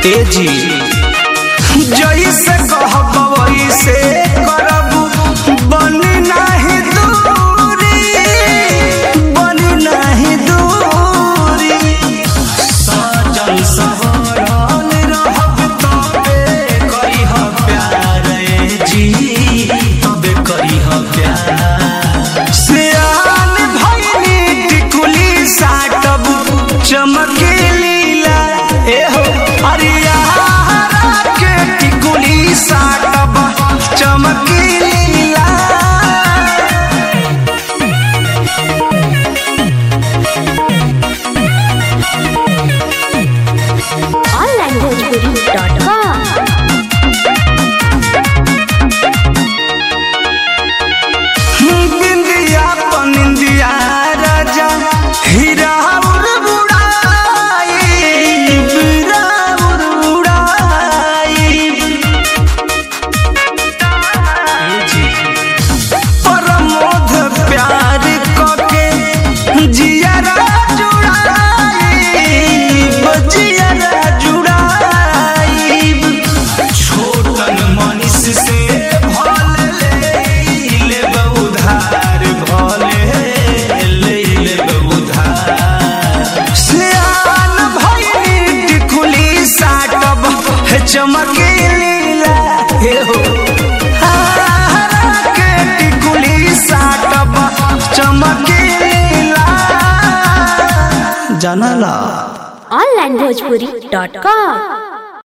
ए जी जैसे कहब वैसे करब, बनी नहीं दूरी, बनी नहीं दूरी। सजल सवरल रहब तबे करिह प्यार ए जी, तबे करिह प्यार। सियान भइनी टिकुली साटब, चमके लीला ए हो अरिया के टिकुली साटब, चमके लीला। onlinebhojpuri.com बिंदिया पनिंदिया राजा हीरा उड़ाई, हीरा उड़ाई। परमोध प्यार कके जियरा जुड़ाई, जियरा जुड़ाई। छोटन मनीष से भले ले उधार, भले ले उधार। सियान भइनी टिकुली साटब, चमके लीला हे हो हारा के टिकुली साटब, चमके लीला। जानला onlinebhojpuri.com